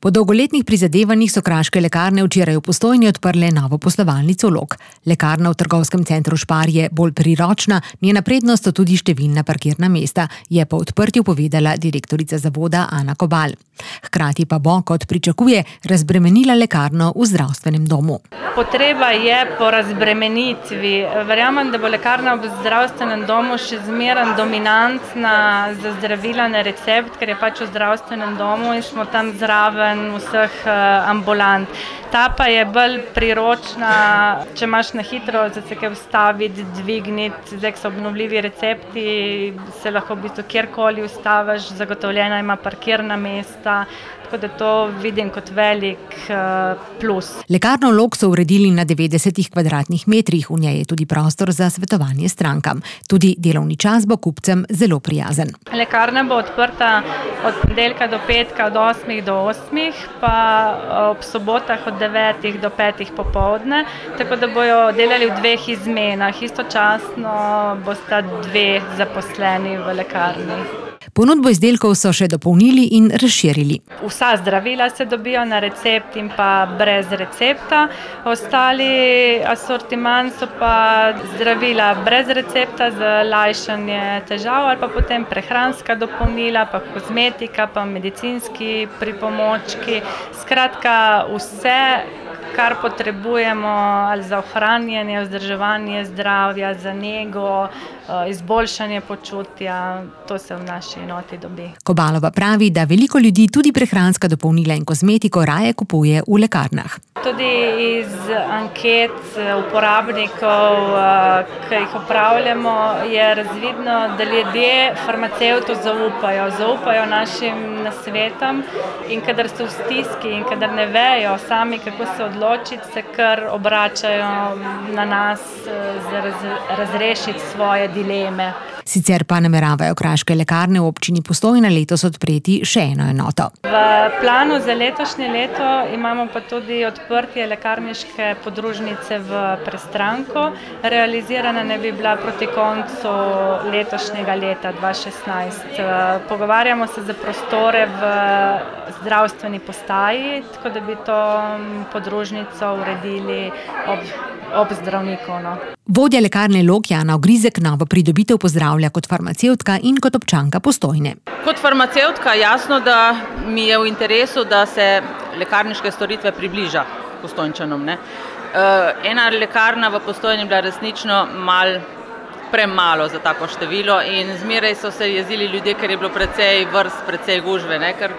Po dolgoletnih prizadevanjih so kraške lekarne včeraj v Postojni odprle novo poslovalnico Log. Lekarna v trgovskem centru Špar je bolj priročna, njena prednost so tudi številna parkirna mesta, je po odprtju povedala direktorica zavoda Ana Kobal. Hkrati pa bo, kot pričakuje, razbremenila lekarno v zdravstvenem domu. Potreba je po razbremenitvi. Verjamem, da bo lekarna v zdravstvenem domu še zmeraj dominantna za zdravila na recept, ker je pač v zdravstvenem domu in smo tam zraven vseh ambulant. Ta pa je bolj priročna, če imaš na hitro za se kaj vstaviti, dvigniti, zdaj so obnovljivi recepti, se lahko v bistvu kjerkoli vstaviš, zagotovljena ima parkirna mesta, tako da to vidim kot velik plus. Lekarno Log so uredili na 90 kvadratnih metrih, v njej je tudi prostor za svetovanje strankam. Tudi delovni čas bo kupcem zelo prijazen. Lekarna bo odprta od ponedeljka do petka od 8 do 8, pa ob sobotah od 9 do 5 popoldne, tako da bojo delali v 2 izmenah. Istočasno bosta 2 zaposleni v lekarni. Ponudbo izdelkov so še dopolnili in razširili. Vsa zdravila se dobijo na recept in pa brez recepta. Ostali asortiman so pa zdravila brez recepta za lajšanje težav ali pa potem prehranska dopolnila, pa kozmetika, pa medicinski pripomočki. Skratka, vse, kar potrebujemo ali za ohranjanje, vzdrževanje zdravja, za nego, izboljšanje počutja, to se v naši enoti dobi. Kobalova pravi, da veliko ljudi tudi prehranska dopolnila in kozmetiko raje kupuje v lekarnah. Tudi iz anket uporabnikov, ki jih opravljamo, je razvidno, da ljudje farmacevtu zaupajo našim nasvetom in kadar so v stiski in kadar ne vejo sami, kako se odločiti, se kar obračajo na nas za razrešiti svoje dileme. Sicer pa nameravajo kraške lekarne v občini Postojna letos odpreti še eno enoto. V planu za letošnje leto imamo pa tudi odprtje lekarniške podružnice v Prestranku. Realizirana ne bi bila proti koncu letošnjega leta 2016. Pogovarjamo se za prostore v zdravstveni postaji, tako da bi to podružnico uredili ob zdravniku. Vodja lekarne Log Jana Ogrizek novo pridobitev pozdravlja kot farmacevtka in kot občanka Postojne. Kot farmacevtka jasno, da mi je v interesu, da se lekarniške storitve približa Postojnčanom. Ena lekarna v Postojni je bila resnično premalo za tako število in zmeraj so se jezili ljudje, ker je bilo precej vrst, precej gužve. Ker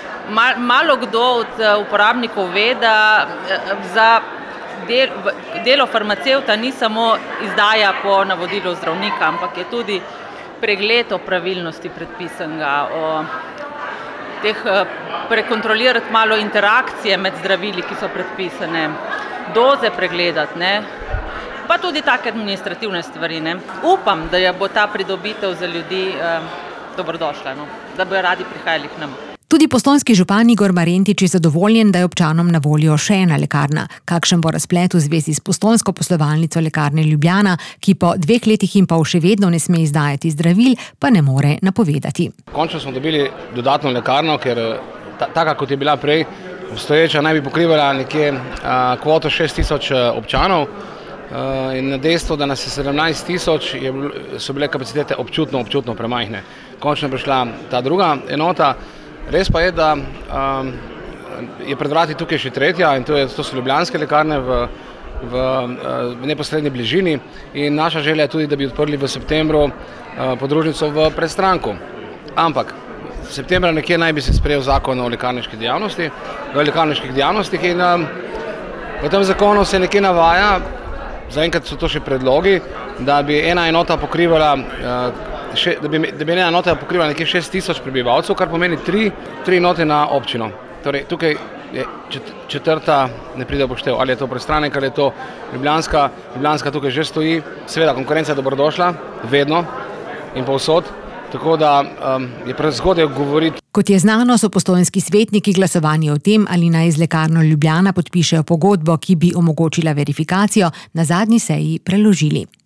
malo kdo od uporabnikov ve, da za delo farmacevta ni samo izdaja po navodilu zdravnika, ampak je tudi pregled o pravilnosti predpisanega, prekontrolirati malo interakcije med zdravili, ki so predpisane, doze pregledati, pa tudi take administrativne stvari. Upam, da bo ta pridobitev za ljudi dobrodošla, da bojo radi prihajali k nam. Tudi postojnski župan Igor Marentič je zadovoljen, da je občanom na voljo še ena lekarna. Kakšen bo razplet v zvezi s postojnsko poslovalnico lekarne Ljubljana, ki po 2 letih in pol še vedno ne sme izdajati zdravil, pa ne more napovedati. Končno smo dobili dodatno lekarno, ker taka kot je bila prej, obstoječa naj bi pokrivala nekje kvoto 6.000 občanov in na dejstvo, da nas je 17.000, so bile kapacitete občutno premajhne. Končno je prišla ta druga enota. Res pa je, da je pred vrati tukaj še tretja in to so ljubljanske lekarne v neposrednji bližini in naša želja je tudi, da bi odprli v septembru podružnico v Prestranku. Ampak v septembra nekje naj bi se sprejel zakon o lekarniških dejavnostih in v tem zakonu se nekje navaja, zaenkrat so to še predlogi, da bi ena enota pokrivala nekje 6.000 prebivalcev, kar pomeni 3 enote na občino. Torej, tukaj je četrta ne pride v poštev, ali je to Prestranek, ali je to Ljubljanska. Ljubljanska tukaj že stoji. Seveda, konkurenca je dobrodošla, vedno in povsod, tako da je prezgodaj govoriti. Kot je znano, so postojnski svetniki glasovanje o tem, ali naj z lekarno Ljubljana podpišejo pogodbo, ki bi omogočila verifikacijo, na zadnji seji preložili.